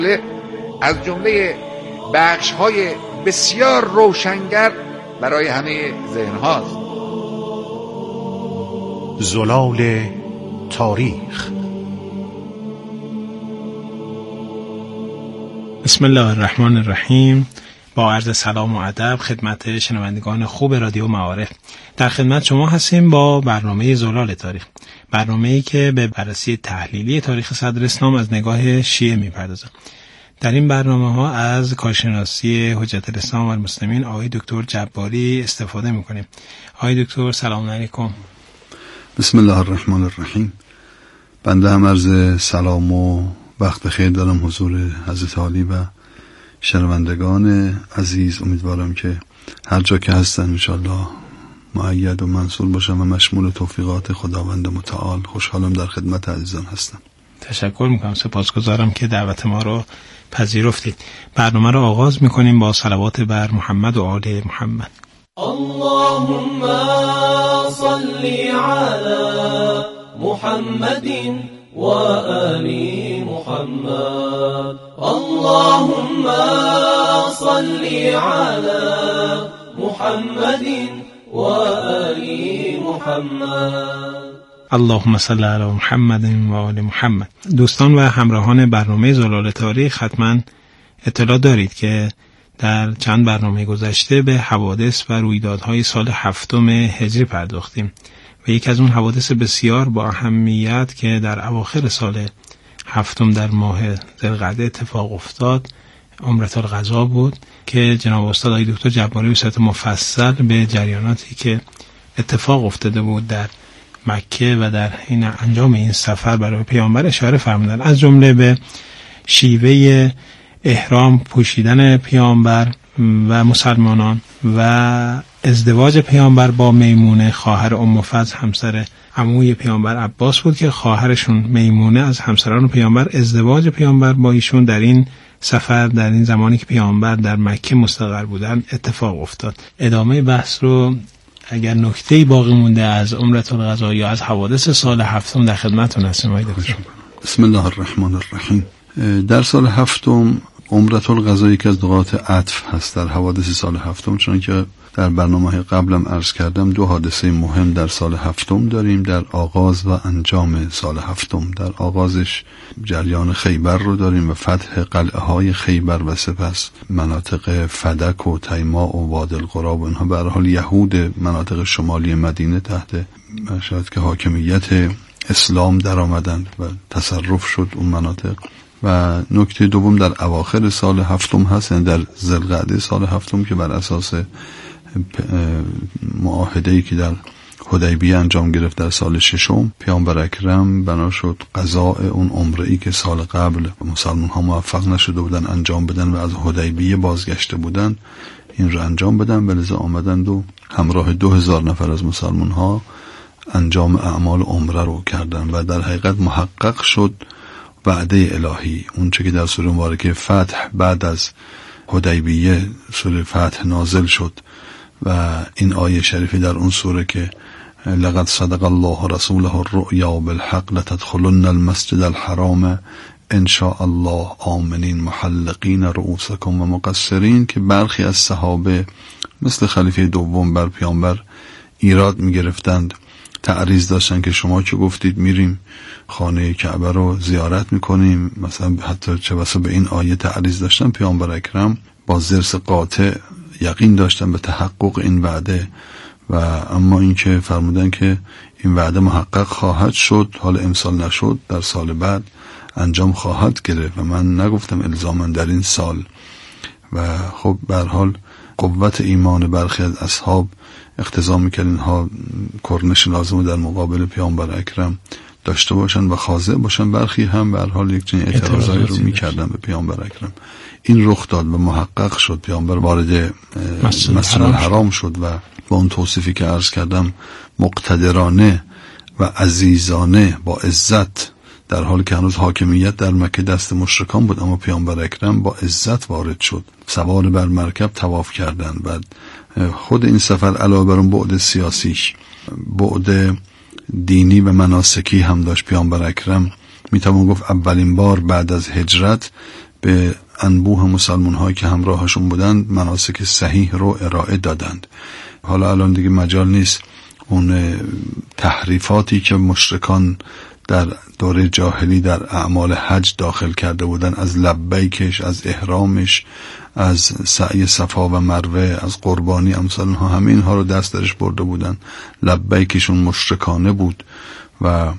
از جمله بخش‌های بسیار روشنگر برای همه ذهن هاست. زلال تاریخ. بسم الله الرحمن الرحیم. با عرض سلام و ادب خدمت شنوندگان خوب رادیو معارف، در خدمت شما هستیم با برنامه زلال تاریخ، برنامه‌ای که به بررسی تحلیلی تاریخ صدر اسلام از نگاه شیعه می‌پردازه. در این برنامه‌ها از کارشناسی حجت الاسلام و المسلمین آقای دکتر جباری استفاده می‌کنیم. آقای دکتر سلام علیکم. بسم الله الرحمن الرحیم. بنده هم عرض سلام و وقت بخیر دارم حضور حضرت عالی و شنوندگان عزیز. امیدوارم که هر جا که هستن انشالله مؤید و منصور باشم و مشمول توفیقات خداوند متعال. خوشحالم در خدمت عزیزان هستم. تشکر میکنم، سپاسگزارم که دعوت ما رو پذیرفتید. برنامه رو آغاز میکنیم با صلوات بر محمد و آل محمد. اللهم صل على محمد و آل محمد. اللهم صل على محمد و آل محمد. اللهم صل علی محمد و آل محمد. دوستان و همراهان برنامه زلال تاریخ حتما اطلاع دارید که در چند برنامه گذشته به حوادث و رویدادهای سال 7 هجری پرداختیم و یکی از اون حوادث بسیار با اهمیت که در اواخر سال 7 در ماه ذوالقعده اتفاق افتاد عمره القضا بود که جناب استاد آقای دکتر جباری به صورت مفصل به جریاناتی که اتفاق افتاده بود در مکه و در این انجام این سفر برای پیامبر اشاره فرمودند، از جمله به شیوه احرام پوشیدن پیامبر و مسلمانان و ازدواج پیامبر با میمونه خواهر ام فضل همسر عموی پیامبر عباس بود که خواهرشون میمونه از همسران پیامبر ازدواج پیامبر با ایشون در این سفر در این زمانی که پیامبر در مکه مستقر بودن اتفاق افتاد. ادامه بحث رو اگر نکته‌ای باقی مونده از عمره القضا یا از حوادث سال 7 در خدمتتون هستیم. بسم الله الرحمن الرحیم. در سال 7 عمره القضا یکی از نقاط عطف هست در حوادث سال 7، چون که در برنامه قبلم عرض کردم دو حادثه مهم در سال 7 داریم، در آغاز و انجام سال 7. در آغازش جریان خیبر رو داریم و فتح قلعه های خیبر و سپس مناطق فدک و تیماء و وادی القری و اینها. به هر حال یهود مناطق شمالی مدینه تحت شاید که حاکمیت اسلام در آمدند و تصرف شد اون مناطق. و نکته دوم در اواخر سال 7 هست، یعنی در ذوالقعده سال 7 که بر اساس معاهده‌ای که در حدیبیه انجام گرفت در سال 6 پیامبر اکرم بنا شد قضاء اون عمره‌ای که سال قبل مسلمان ها موفق نشده بودن انجام بدن و از حدیبیه بازگشته بودن این رو انجام بدن، بلذا آمدند و همراه 2000 نفر از مسلمان ها انجام اعمال عمره رو کردن و در حقیقت محقق شد وعده الهی. اون چه که در سوره مبارکه فتح بعد از حدیبیه سوره فتح نازل شد و این آیه شریفی در اون سوره که لقد صدق الله رسوله الرؤیا بالحق لتدخلن المسجد الحرام ان شاء الله آمنین محلقین رؤوسکم و مقصرین، که برخی از صحابه مثل خلیفه دوم بر پیامبر ایراد می گرفتند، تعریض داشتن که شما که گفتید میریم خانه کعبه رو زیارت میکنیم، مثلا حتی چه بسا به این آیه تعریض داشتن. پیامبر اکرم با ضرس قاطع یقین داشتن به تحقق این وعده و اما این که فرمودن که این وعده محقق خواهد شد، حال امسال نشد در سال بعد انجام خواهد گرفت و من نگفتم الزاما در این سال. و خب به هر حال قوت ایمان برخی از اصحاب اقتضا میکرد اینها کرنش لازم در مقابل پیامبر اکرم داشته باشن و خاضع باشن، برخی هم به هر حال یک چنین اعتراضایی رو میکردن به پیامبر اکرم. این رخ داد و محقق شد، پیامبر وارد مسجد الحرام شد و با اون توصیفی که عرض کردم مقتدرانه و عزیزانه با عزت، در حالی که هنوز حاکمیت در مکه دست مشرکان بود، اما پیامبر اکرم با عزت وارد شد، سوار بر مرکب طواف کردن. بعد خود این سفر علاوه بر اون بعد سیاسیش بعد دینی و مناسکی هم داشت. پیامبر اکرم میتوان گفت اولین بار بعد از هجرت به انبوه مسلمان هایی که همراهشون بودند مناسک صحیح رو ارائه دادند. حالا الان دیگه مجال نیست اون تحریفاتی که مشرکان در دوره جاهلی در اعمال حج داخل کرده بودن، از لبیکش، از احرامش، از سعی صفا و مروه، از قربانی، امثال اینها، همه اینها رو دست درش برده بودن. لبیکشون مشرکانه بود و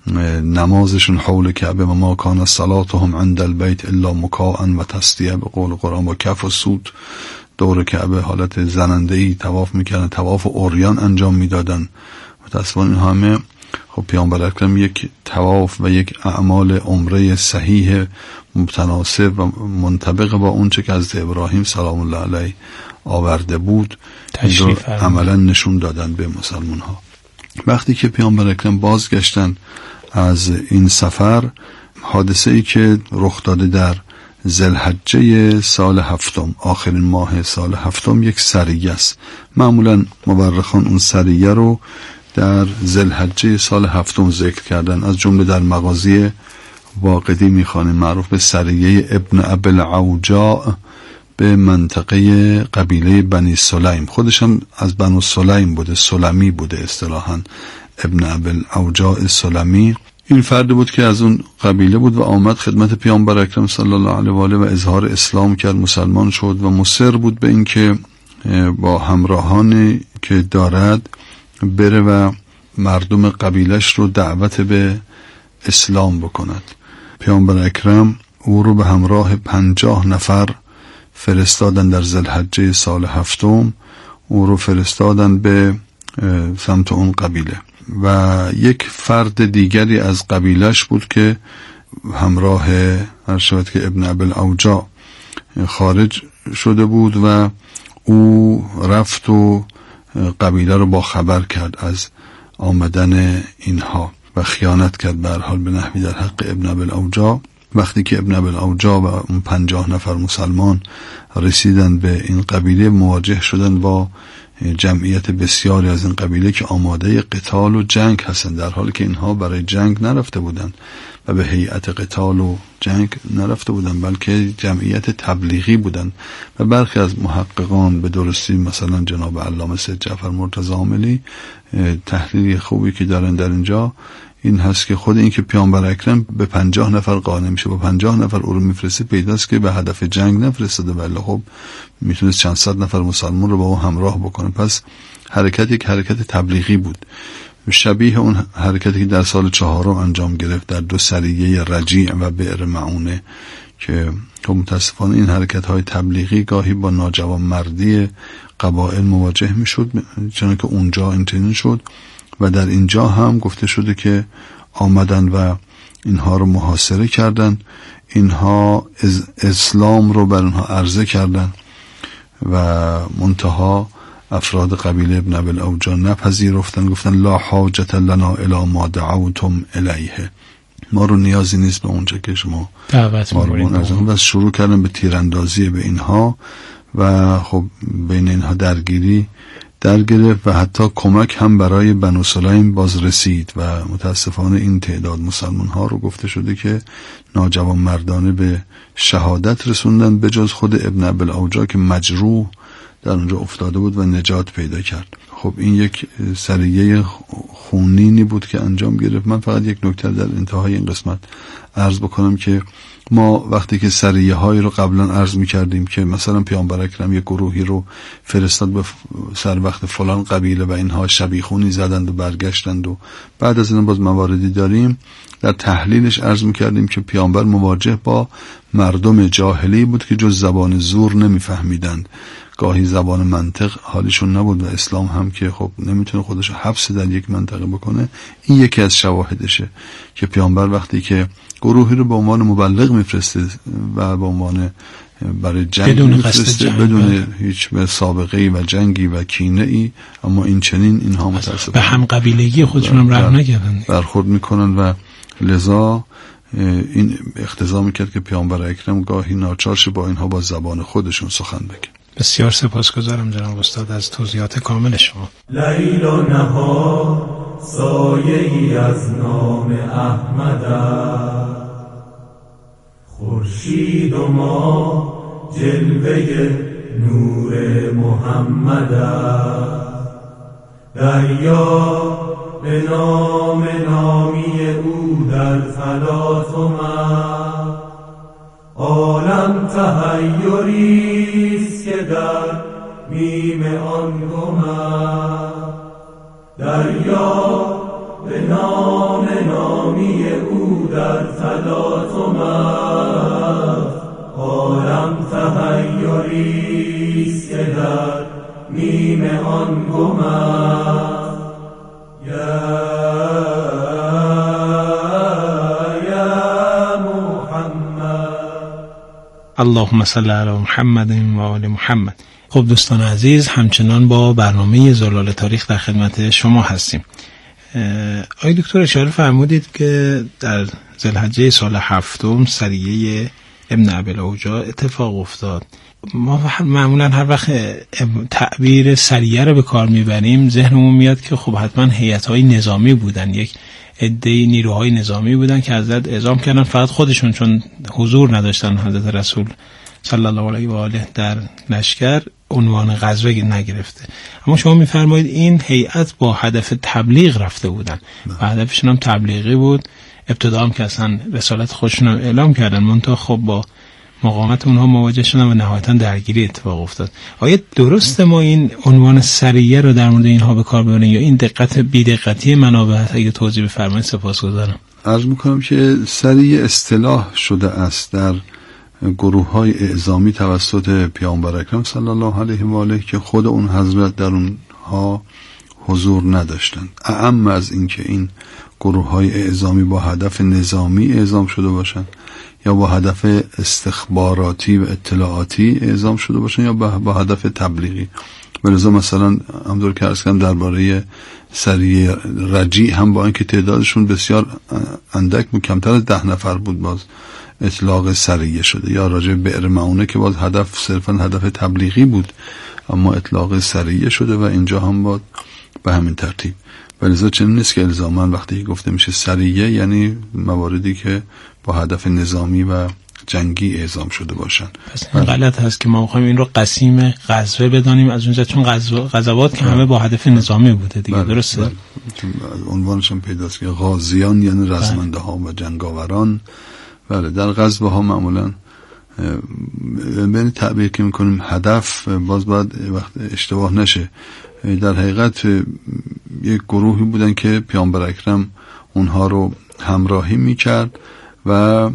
نمازشون حول کعبه و ما کان صلاتهم عند البیت الا مکاء و تصدیه، به قول قرآن با کف و سوت دور کعبه حالت زننده‌ای طواف میکردن، طواف عریان انجام میدادن. متأسفانه این همه خب پیامبر اکرم یک طواف و یک اعمال عمره صحیح متناسب و منطبق با اون چه که از ابراهیم سلام الله علیه آورده بود عملا نشون دادن به مسلمان ها. وقتی که پیامبر اکرم بازگشتن از این سفر، حادثه ای که رخ داده در ذوالحجه سال هفتم، آخرین ماه سال هفتم، یک سریه است. معمولا مورخان اون سریه رو در ذوالحجه سال هفتم ذکر کردن. از جمله در مغازی واقدی میخوانیم معروف به سریه ابن ابی العوجاء به منطقه قبیله بنی سلیم. خودش هم از بنو سلیم بوده، سلمی بوده اصطلاحاً، ابن ابی العوجاء سلمی. این فرد بود که از اون قبیله بود و آمد خدمت پیامبر اکرم صلی الله علیه و آله و اظهار اسلام کرد، مسلمان شد و مصر بود به این که با همراهانی که دارد بره و مردم قبیلش رو دعوت به اسلام بکند. پیامبر اکرم او رو به همراه 50 نفر فرستادن در ذوالحجه سال هفتم، او رو فرستادن به سمت اون قبیله و یک فرد دیگری از قبیلش بود که همراه هر شود که ابن ابی العوجاء خارج شده بود و او رفت و قبیله رو با خبر کرد از آمدن اینها و خیانت کرد به هر حال به نحوی در حق ابن ابی العوجاء. وقتی که ابن ابی العوجاء و اون 50 نفر مسلمان رسیدن به این قبیله، مواجه شدن با جمعیت بسیاری از این قبیله که آماده قتال و جنگ هستند، در حالی که اینها برای جنگ نرفته بودند و به هیئت قتال و جنگ نرفته بودند، بلکه جمعیت تبلیغی بودند. و برخی از محققان به درستی، مثلا جناب علامه سید جعفر مرتضی عاملی، تحلیل خوبی که دارن در اینجا این هست که خود این که پیامبر اکرم به 50 نفر قانع میشه، با 50 نفر او رو میفرسته، پیداست که به هدف جنگ نفرستاده، ولی خب میتونست چند صد نفر مسلمان رو با او همراه بکنه. پس حرکت یک حرکت تبلیغی بود، شبیه اون حرکتی که در سال 4 انجام گرفت در 2 سریه رجیع و بئر معونه، که متاسفانه این حرکت های تبلیغی گاهی با ناجوانمردی قبایل مواجه میشد، چنانکه اونجا اینطوری شد. و در اینجا هم گفته شده که آمدن و اینها رو محاصره کردن، اینها اسلام رو بر اونها عرضه کردن و منتها افراد قبیله ابن ابی العوجاء نپذیرفتن، گفتن لا حاجت لنا الی ما دعوتم الیه، ما رو نیازی نیست به اونجا که شما دعوت می‌کنید. و شروع کردن به تیراندازی به اینها و خب بین اینها درگیری در گرفت و حتی کمک هم برای بنو سلیم باز رسید و متاسفانه این تعداد مسلمان ها رو گفته شده که ناجوان مردانه به شهادت رسوندن، به جز خود ابن ابی العوجاء که مجروح در اونجا افتاده بود و نجات پیدا کرد. خب این یک سریه خونینی بود که انجام گرفت. من فقط یک نکته در انتهای این قسمت عرض بکنم که ما وقتی که سریه هایی رو قبلا عرض می کردیم که مثلا پیامبر اکرم یک گروهی رو فرستاد به سر وقت فلان قبیله و اینها شبیخونی زدند و برگشتند و بعد از این باز مواردی داریم، در تحلیلش عرض می کردیم که پیامبر مواجه با مردم جاهلی بود که جز زبان زور نمی فهمیدند، گاهی زبان منطق حالیشون نبود و اسلام هم که خب نمیتونه خودش حبس در یک منطقه بکنه. این یکی از شواهدشه که پیامبر وقتی که گروهی رو به عنوان مبلغ میفرسته و به عنوان برای جنگ میفرسته بدون هیچ سابقه‌ای و جنگی و کینه‌ای، اما این چنین اینها متأسفانه به هم قبیلگی خودشون هم رحم نکردن، برخورد میکنن و لذا این اقتضا میکرد که پیامبر اکرم گاهی ناچارش با اینها با زبان خودشون سخن بگه. بسیار سپاسگزارم جناب استاد از توضیحات کامل شما. لیل و نهار سایه‌ای از نام احمد، خورشید و ما جلوه نور محمد است، دریا به نام نامی او در فلاطم است، عالم تحیریست که در میم آن گم است، دریا به نام نامی او در تلاطم است، عالم تحیریست که در میم آن گم است. یا محمد. اللهم صل علی محمد و آل محمد. خب دوستان عزیز، همچنان با برنامه زلال تاریخ در خدمت شما هستیم. آقای دکتر اشاره فرمودید که در ذوالحجه سال 7 سریه ابن ابی‌الاوجاع اتفاق افتاد. ما معمولا هر وقت تعبیر سریه رو به کار میبریم ذهنمون میاد که خب حتما هیئت‌های نظامی بودن، یک عده نیروهای نظامی بودن که حضرت اعزام کردن، فقط خودشون چون حضور نداشتن حضرت رسول صلی الله علیه و آله در لشکر عنوان غزوه نگرفته. اما شما میفرمایید این هیئت با هدف تبلیغ رفته بودن و هدفشون هم تبلیغی بود. ابتدا هم که اصلا رسالت خودشون هم اعلام کردن، منتها خب با مقاومت اونها مواجه شدن و نهایتا درگیری اتفاق افتاد. آیا درسته ما این عنوان سریه رو در مورد اینها به کار ببریم یا این دقت بی‌دقتی منابع هست؟ اگه توضیح بفرمایید سپاسگزارم. عرض میکنم که سریه اصطلاح شده است در گروه‌های اعزامی توسط پیامبر اکرم صلی الله علیه و آله که خود اون حضرت در اونها حضور نداشتند. اعم از این که این گروه‌های اعزامی با هدف نظامی اعزام شده باشند یا با هدف استخباراتی و اطلاعاتی اعزام شده باشند یا با هدف تبلیغی. بلذا مثلا همونطور که عرض کردم درباره سریه رجیع هم با اینکه تعدادشون بسیار اندک و کمتر از 10 نفر بود باز اطلاق سریه شده، یا راجع به بئر معونه که باز هدف صرفا هدف تبلیغی بود اما اطلاق سریه شده و اینجا هم باز به همین ترتیب. ولذا چنین نیست که الزاما وقتی گفته میشه سریه یعنی مواردی که با هدف نظامی و جنگی اعزام شده باشن. پس این غلط هست که ما بخوایم این رو قسیم غزوه بدانیم از اونجا، چون غزوات که همه با هدف نظامی بوده دیگه. درسته؟ عنوانش هم پیداست که غازیان یعنی رزمنده ها و جنگاوران. بله، در غزوه ها معمولا بین تعبیر که میکنیم هدف باز باید وقت اشتباه نشه. در حقیقت یک گروهی بودن که پیامبر اکرم اونها رو همراهی میکرد و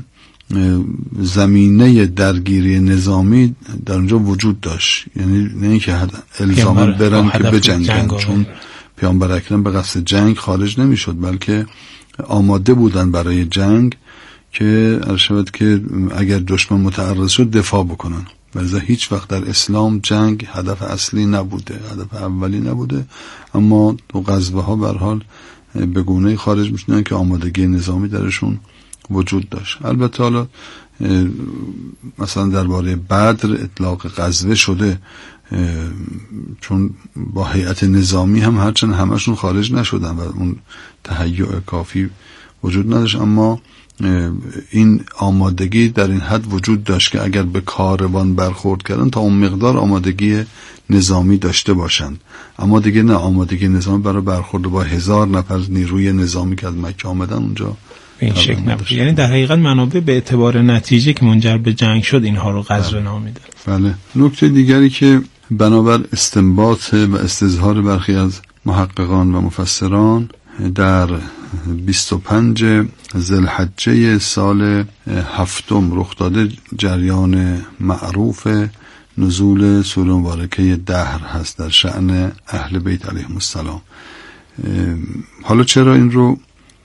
زمینه درگیری نظامی در اونجا وجود داشت، یعنی نه اینکه الزاما برن که بجنگن، چون پیامبر اکرم به قصد جنگ خارج نمیشد بلکه آماده بودن برای جنگ که ارشد که اگر دشمن متعرض شد دفاع بکنن. ولذا هیچ وقت در اسلام جنگ هدف اصلی نبوده، هدف اولی نبوده، اما تو غزوه ها به هر حال به گونه‌ای خارج میشدن که آمادگی نظامی درشون وجود داشت. البته حالا مثلا درباره بدر اطلاق غزوه شده چون با هیئت نظامی هم هرچند همشون خارج نشدن و اون تهیع کافی وجود نداشت، اما این آمادگی در این حد وجود داشت که اگر به کاروان برخورد کردن تا اون مقدار آمادگی نظامی داشته باشند، اما دیگه نه آمادگی نظامی برای برخورد با 1000 نفر نیروی نظامی که از مکه آمدن اونجا به این شکل نبود. یعنی در حقیقت منابع به اعتبار نتیجه که منجر به جنگ شد اینها رو غزوه نامیدن. بله. نکته دیگری که بنابر استنباط و استظهار برخی از محققان و مفسران در 25 ذوالحجه سال 7 رخ داده جریان معروف نزول سوره مبارکه دهر هست در شأن اهل بیت علیهم السلام. حالا چرا این رو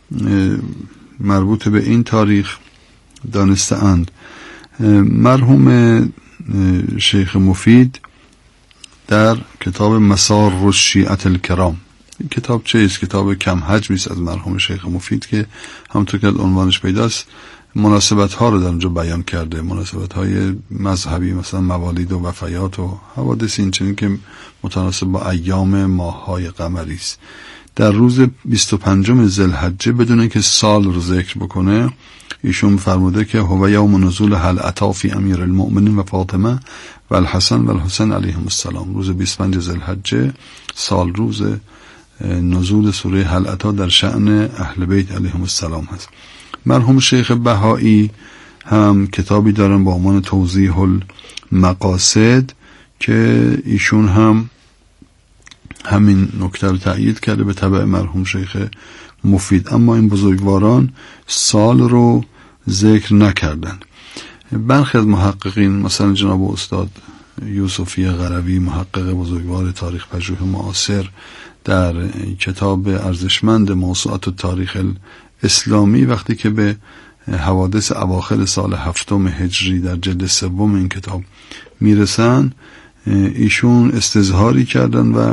مربوط به این تاریخ دانسته اند؟ مرحوم شیخ مفید در کتاب مسار الشیعة الکرام، این کتاب چه است؟ کتاب کم حجمی است از مرحوم شیخ مفید که همونطور که عنوانش پیداست مناسبت ها رو در اونجا بیان کرده، مناسبت های مذهبی مثلا موالید و وفیات و حوادث این چنین که متناسب با ایام ماه های قمری است. در روز 25 ذوالحجه بدون اینکه سال رو ذکر بکنه ایشون فرموده که هو یوم نزول هل اتی فی امیر المؤمنین و فاطمه و الحسن و الحسین علیهم السلام. روز 25 ذوالحجه سال روز نزول سوره هل اتی در شأن اهل بیت علیهم السلام هست. مرحوم شیخ بهایی هم کتابی دارن با عنوان توضیح المقاصد که ایشون هم همین نکته رو تأیید کرده به تبع مرحوم شیخ مفید، اما این بزرگواران سال رو ذکر نکردن. برخی از محققین مثلا جناب استاد یوسفی قروی محقق بزرگوار تاریخ پژوه معاصر در کتاب ارزشمند موسوعات التاریخ الاسلامی وقتی که به حوادث اواخر سال 7 هجری در جلد 3 این کتاب میرسن ایشون استظهاری کردن و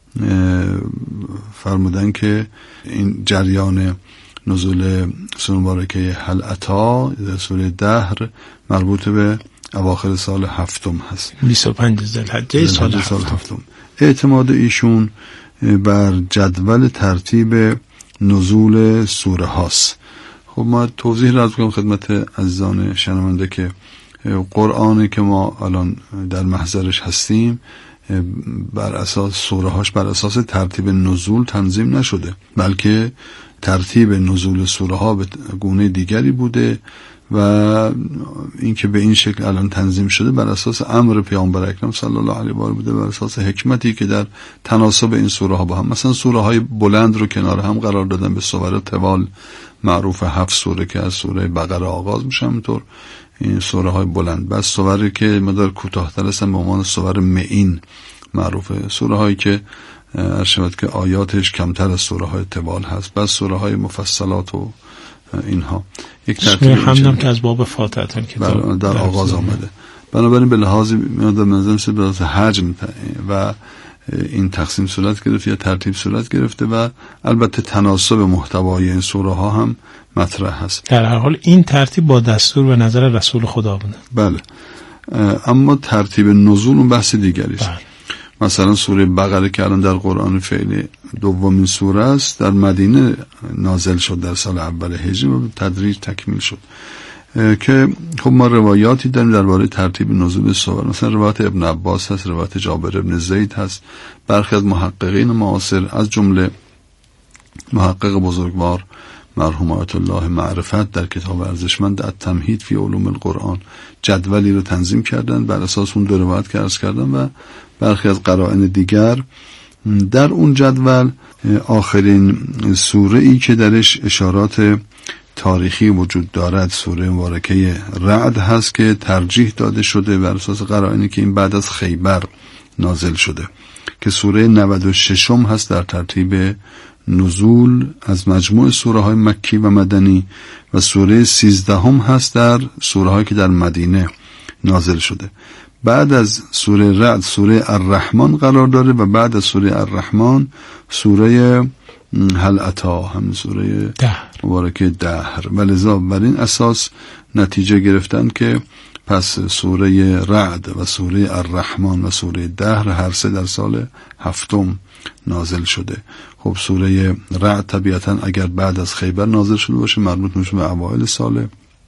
فرمودن که این جریان نزول سوره مبارکه هل اتی در سوره دهر مربوط به اواخر سال 7 هست، 25 ذوالحجه سال 7. اعتماد ایشون بر جدول ترتیب نزول سوره هاست. خب ما توضیح لازم کنم خدمت عزیزان شنونده که قرآنی که ما الان در محضرش هستیم بر اساس سوره هاش بر اساس ترتیب نزول تنظیم نشده، بلکه ترتیب نزول سوره ها به گونه دیگری بوده و اینکه به این شکل الان تنظیم شده بر اساس امر پیامبر اکرم صلی الله علیه و آله بوده، بر اساس حکمتی که در تناسب این سوره ها با هم، مثلا سوره های بلند رو کنار هم قرار دادن به سور طوال معروف 7 سوره که از سوره بقره آغاز میشه، همینطور این سوره های بلند، بس سوره که مقدار کوتاه‌تر هستن به عنوان سور معین معروفه، سوره هایی که ارشد که آیاتش کمتر از سوره های طوال هست، بس سوره های مفصلات و اینها. یک ترتیب همونم که از باب فاتحه کتاب در آغاز آمده. بنابراین به لحاظ منظم به لحاظ حجم و این تقسیم صورت گرفته یا ترتیب صورت گرفته و البته تناسب محتوای این سوره ها هم مطرح هست. در هر حال این ترتیب با دستور و نظر رسول خدا بوده. بله، اما ترتیب نزول اون بحث دیگری است. مثلا سوره بقره که الان در قرآن فعلی دومین سوره است در مدینه نازل شد در سال اول هجری و تدریج تکمیل شد که خب ما روایاتی داریم درباره ترتیب نزول سور، مثلا روایت ابن عباس هست، روایت جابر ابن زید هست، برخی از محققین معاصر از جمله محقق بزرگوار مرحوم آیت الله معرفت در کتاب ارزشمند التمهید فی علوم القرآن جدولی رو تنظیم کردن بر اساس اون دو روایت که عرض کردم و برخی از قرائن دیگر. در اون جدول آخرین سوره ای که درش اشارات تاریخی وجود دارد سوره مبارکه رعد هست که ترجیح داده شده بر اساس قرائنی که این بعد از خیبر نازل شده که سوره 96 هست در ترتیب نزول از مجموع سوره های مکی و مدنی و سوره 13 هست در سوره هایی که در مدینه نازل شده. بعد از سوره رعد سوره الرحمن قرار داره و بعد از سوره الرحمن سوره هل اتی هم سوره مبارکه دهر، ولذا بر این اساس نتیجه گرفتن که پس سوره رعد و سوره الرحمن و سوره دهر هر سه در سال 7 نازل شده. خب سوره رعد طبیعتا اگر بعد از خیبر نازل شده باشه مربوط میشه به اوایل سال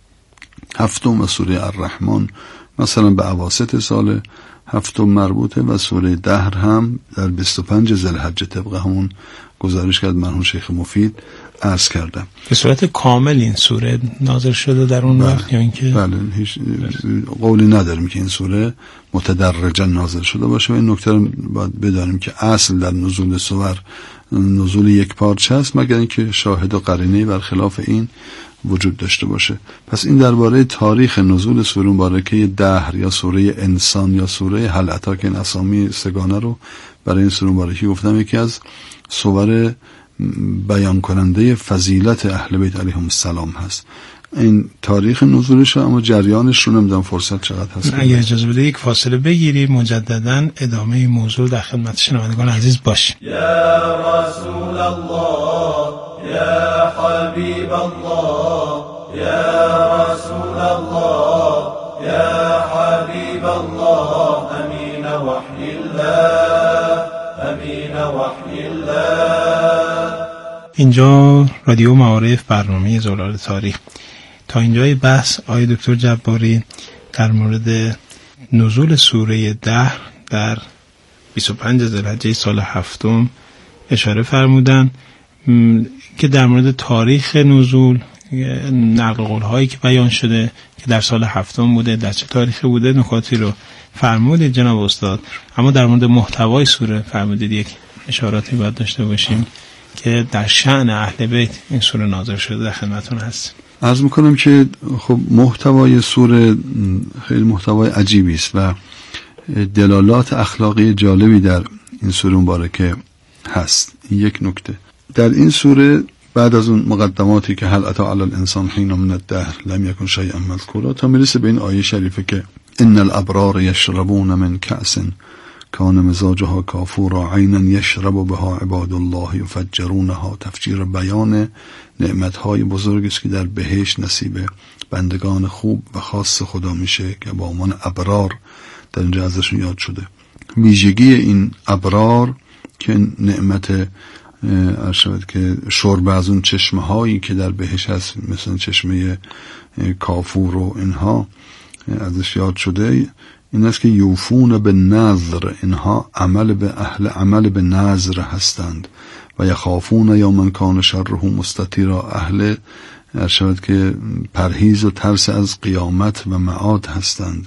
7 و سوره الرحمن مثلا به اواسط سال 7 مربوطه و سوره دهر هم در 25 ذوالحجه طبق همون گزارش که از مرحوم شیخ مفید عرض کردم. به صورت کامل این سوره نازل شده در اون وقت یا اینکه بله هیچ قولی نداریم که این سوره متدرجا نازل شده باشه و این نکته رو باید بدانیم که اصل در نزول سور نزول یک پارچه است مگر اینکه شاهد و قرینه برخلاف این وجود داشته باشه. پس این درباره تاریخ نزول سوره مبارکه دهر یا سوره انسان یا سوره هل اتی که این اسامی سگانه رو برای این سوره مبارکه گفتم یکی از سور بیان کننده فضیلت اهل بیت علیهم السلام هست. این تاریخ نزولش اما جریانش رو نمیدونم فرصت چقدر هست. اگه اجازه بده یک فاصله بگیریم مجددا ادامه این موضوع در خدمت شنوندگان عزیز باشیم. یا رسول الله یا حبیب الله يا رسول الله يا حبيب الله امين وحی الله امین وحی الله. اینجا رادیو معارف، برنامه زلال تاریخ. تا اینجای بحث آقای دکتر جباری در مورد نزول سوره 10 در 25 ذوالحجه سال 7 اشاره فرمودن که در مورد تاریخ نزول، نقل قول هایی که بیان شده که در سال 7 بوده، در چه تاریخی بوده، نکاتی رو فرمودید جناب استاد. اما در مورد محتوای سوره فرمودید یک اشاراتی باید داشته باشیم که در شأن اهل بیت این سوره نازل شده. در خدمتتون هست. عرض میکنم که خب محتوای سوره خیلی محتوای عجیبی است و دلالات اخلاقی جالبی در این سوره مبارکه هست. یک نکته در این سوره بعد از اون مقدماتی که هل اتی علی الانسان حین من الدهر لم یکن شیئا مذکورا تا میرسه به این آیه شریفه که ان الابرار یشربون من کأس کان مزاجها کافورا عینا یشرب بها عباد الله یفجرونها تفجیر. بیان نعمتهای بزرگی است که در بهشت نصیب بندگان خوب و خاص خدا میشه که با عنوان ابرار در اینجا ازشون یاد شده. ویژگی این ابرار که نعمت ارشد که شرب از اون چشمه هایی که در بهشت هست، مثلا چشمه کافور و اینها ازش یاد شده، این است که یوفون به نذر، اینها اهل عمل به نذر هستند و یخافون یا من کان شره مستطیرا، اهل ارشد که پرهیز و ترس از قیامت و معاد هستند.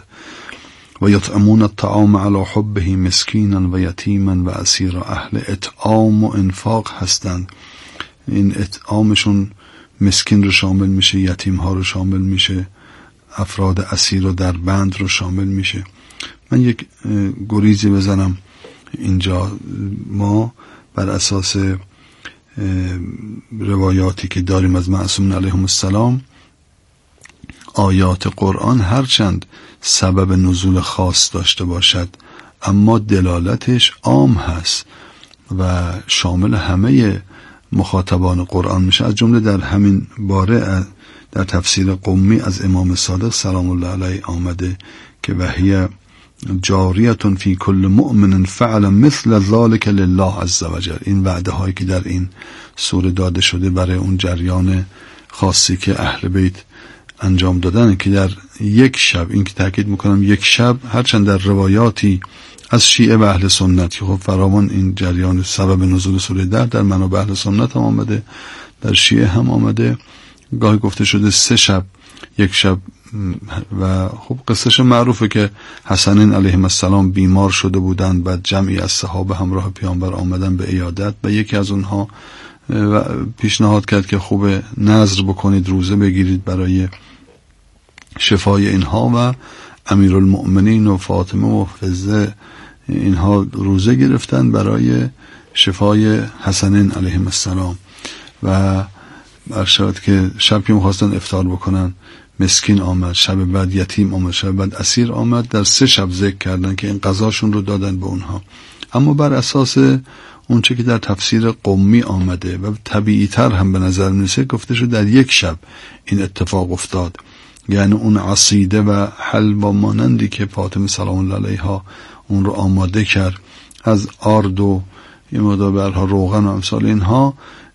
و یطعمون الطعام علی حبه مسکینا و یتیما و اسیرا، اهل اطعام و انفاق هستند. این اطعامشون مسکین رو شامل میشه، یتیم ها رو شامل میشه، افراد اسیر و در بند رو شامل میشه. من یک گریزی بزنم اینجا. ما بر اساس روایاتی که داریم از معصومین علیهم السلام، آیات قرآن هرچند سبب نزول خاص داشته باشد اما دلالتش عام هست و شامل همه مخاطبان قرآن میشه. از جمله در همین باره در تفسیر قمی از امام صادق سلام الله علیه آمده که وحی جاریتون فی کل مؤمن فعل مثل ذالک لله عز وجل. این وعده هایی که در این سوره داده شده برای اون جریان خاصی که اهل بیت انجام دادن که در یک شب، این که تاکید میکنم یک شب، هرچند در روایاتی از شیعه و اهل سنت که خب فراوان این جریان سبب نزول سوره در منابع اهل سنت هم آمده، در شیعه هم آمده، گاهی گفته شده 3 شب، یک شب. و خب قصهش معروفه که حسنین علیهم السلام بیمار شده بودند، بعد جمعی از صحابه همراه پیامبر آمدن به عیادت و یکی از اونها پیشنهاد کرد که خوبه نذر بکنید، روزه بگیرید برای شفای اینها و امیرالمؤمنین و فاطمه و فضه اینها روزه گرفتن برای شفای حسنین علیهم السلام و ارشاد که شب که می‌خواستن افطار بکنن مسکین آمد، شب بعد یتیم آمد، شب بعد اسیر آمد. در 3 شب ذکر کردن که این قضاشون رو دادن به اونها. اما بر اساس اونچه که در تفسیر قمی آمده و طبیعی تر هم به نظر میرسه، گفته شد در یک شب این اتفاق افتاد. یعنی اون عصیده و حلوا مانندی که فاطمه سلام الله علیها اون رو آماده کرد از آرد و یه مدابرها روغن و امثال اینها،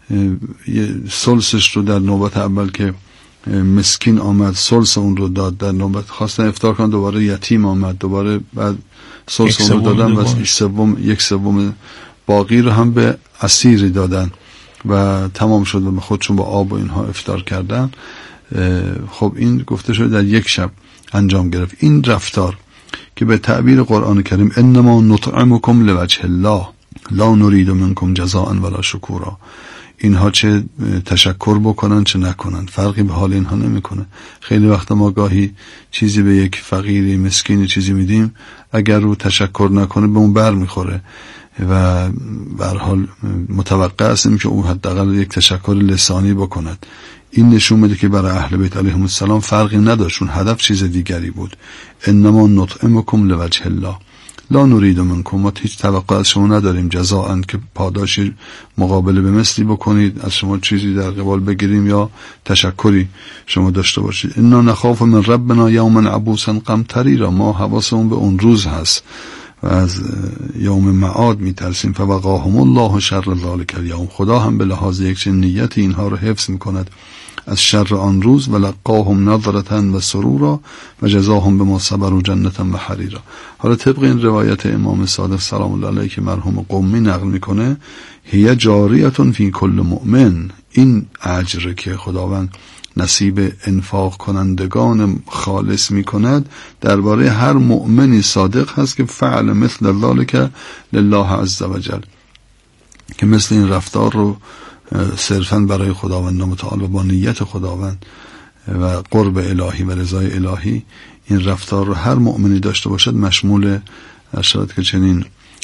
سلسش رو در نوبت اول که مسکین آمد سلس اون رو داد، در نوبت خواستن افطار کنن دوباره یتیم آمد، دوباره بعد سلس اون رو دادن و یک سوم باقی رو هم به اسیری دادن و تمام شد و خودشون با آب و اینها افطار کردن. خب این گفته شده در یک شب انجام گرفت. این رفتار که به تعبیر قرآن کریم انما نطعمکم لوجه الله لا نرید منکم جزاء ولا شکورا، اینها چه تشکر بکنن چه نکنن فرقی به حال اینها نمیکنه. خیلی وقت ما گاهی چیزی به یک فقیری مسکینی چیزی میدیم، اگر رو تشکر نکنه به اون بر میخوره و به هر حال متوقع هستیم که او حداقل یک تشکر لسانی بکند. این نشون میده که برای اهل بیت علیهم السلام فرقی نداشت، اون هدف چیز دیگری بود. انما نطعمکم لوجه الله لا نرید منکم، ما هیچ توقع از شما نداریم جزاءً که پاداشی مقابله به مثلی بکنید، از شما چیزی در قبال بگیریم یا تشکری شما داشته باشید. انا نخاف من ربنا یوما عبوسا قمطریرا، ما حواسمون به اون روز هست و از یوم معاد میترسیم. فوقاهم الله شر ذلک الیوم، خدا هم به لحاظ یک چنین نیتی اینها رو حفظ میکند از شر آن روز. و لقاهم نظرة و سرورا و جزاهم بما صبروا جنة و حریرا. حالا طبق این روایت امام صادق سلام الله علیه که مرحوم قمی نقل میکنه، هی جاریة فی کل مؤمن، این اجر که خداوند نصیب انفاق کنندگان خالص میکند درباره هر مؤمنی صادق هست که فعل مثل ذلک لله عز وجل، که مثل این رفتار رو صرفاً برای خداوند متعال و با نیت خداوند و قرب الهی و رضای الهی این رفتار رو هر مؤمنی داشته باشد مشمول ارشاد که چنین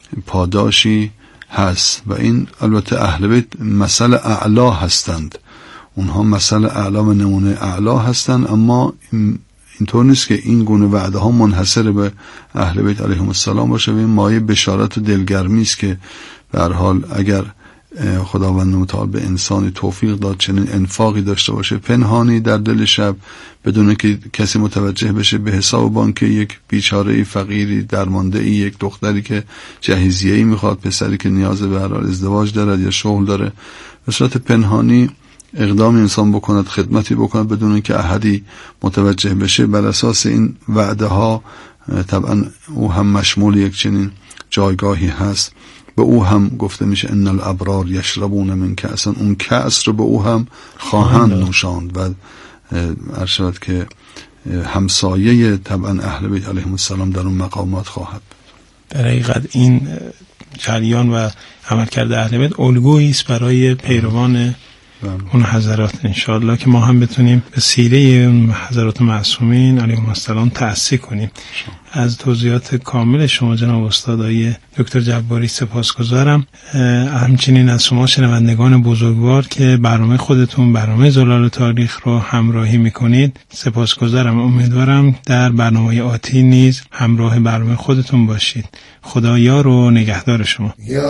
پاداشی هست. و این البته اهل بیت مثل اعلا هستند، اونها مثل اعلا و نمونه اعلا هستند، اما اینطور نیست که این گونه وعده ها منحصر به اهل بیت علیهم السلام باشه. و این مایه بشارت و دلگرمی است که به هر حال اگر خداوند متعال به انسانی توفیق داد چنین انفاقی داشته باشه پنهانی در دل شب بدون که کسی متوجه بشه، به حساب بانک یک بیچاره فقیری درمانده ای، یک دختری که جهیزیه‌ای میخواد، پسری که نیاز به هر حال ازدواج دارد یا شغل داره، به صورت پنهانی اقدام انسان بکند، خدمتی بکند بدون که احدی متوجه بشه. بر اساس این وعده ها طبعا او هم مشمول یک چنین جایگاهی هست. به او هم گفته میشه ان الابرار یشربون من کأس، اون کأس رو به او هم خواهند نوشاند و ارشاد که همسایه طبعا اهل بیت علیهم السلام در اون مقامات خواهد. در حقیقت این جریان و عملکرد اهل بیت الگویی است برای پیروان اون حضرات، انشاءالله که ما هم بتونیم به سیره اون حضرات معصومین علیهم السلام تأسی کنیم. از توضیحات کامل شما جناب استاد آقای دکتر جباری سپاسگزارم. همچنین از شما شنوندگان بزرگوار که برنامه خودتون، برنامه زلال تاریخ رو همراهی میکنید سپاسگزارم. امیدوارم در برنامه آتی نیز همراه برنامه خودتون باشید. خدا یار و نگهدار شما. یا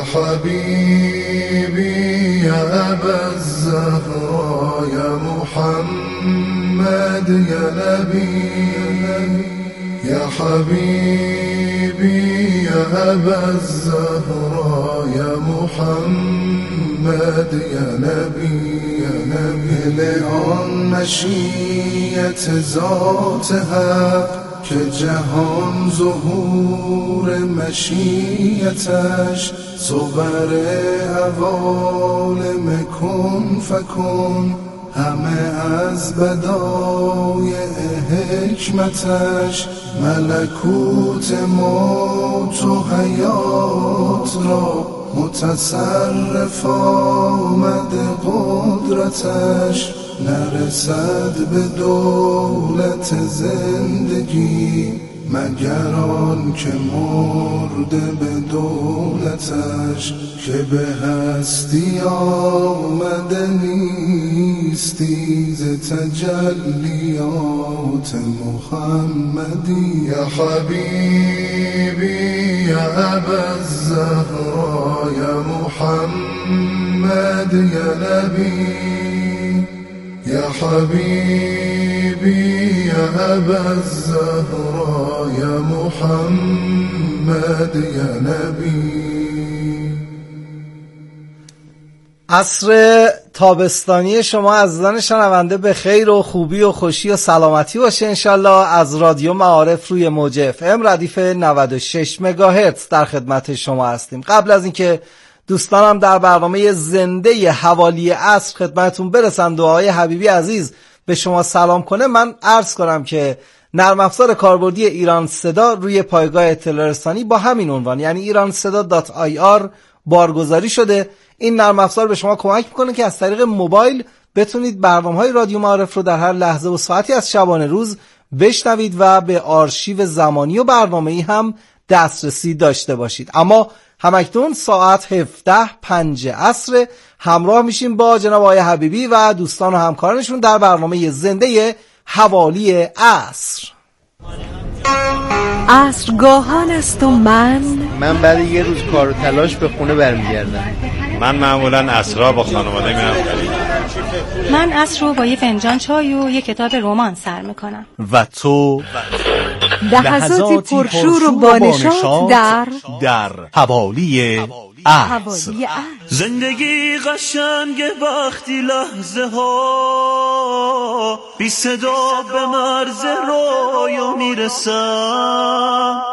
حبیبی یا ابا الزهرا یا محمد یا نبی یا حبیبی یا ابا الزهرا یا محمد یا نبی یا نبی لآن مشیت ذات حق که جهان ظهور مشیتش صور عوالم کن فکن همه از بدایع حکمتش ملکوت موت و حیات را متصرف آمد قدرتش نرسد به دولت زندگی مگر آن که مرده به دولتش که به هستی آمده نیستی ز تجلیات محمدی یا حبیبی یا ابا الزهرا یا محمد یا نبی یا حبیبی یا ابا الزهرا یا محمد یا نبی. عصر تابستانی شما عزیزان شنونده به خیر و خوبی و خوشی و سلامتی باشه انشالله. از رادیو معارف روی موج FM ردیف 96 مگاهرتز در خدمت شما هستیم. قبل از اینکه دوستانم در برنامه زنده حوالی عصر خدمتون برسن دعای حبیبی عزیز به شما سلام کنه، من عرض کنم که نرم افزار کاربردی ایران صدا روی پایگاه اطلاع رسانی با همین عنوان یعنی iranseda.ir بارگذاری شده. این نرم افزار به شما کمک میکنه که از طریق موبایل بتونید برنامه‌های رادیو معارف رو در هر لحظه و ساعتی از شبانه روز بشنوید و به آرشیو زمانی و برنامه‌ای هم دسترسی داشته باشید. اما همکنون ساعت 17:05 عصر همراه میشیم با جناب آقای حبیبی و دوستان و همکارانشون در برنامه زنده حوالی عصر. عصرگاهان است و من بعد یه روز کار و تلاش به خونه برمیگردم. من معمولا عصرها با خانواده میرم خرید. من عصر رو با یه فنجان چای و یه کتاب رمان سر میکنم. و تو لحظاتی پرشور و بانشاد در حوالی عصر. زندگی قشنگه وقتی لحظه ها بی صدا به مرز رویا میرسن.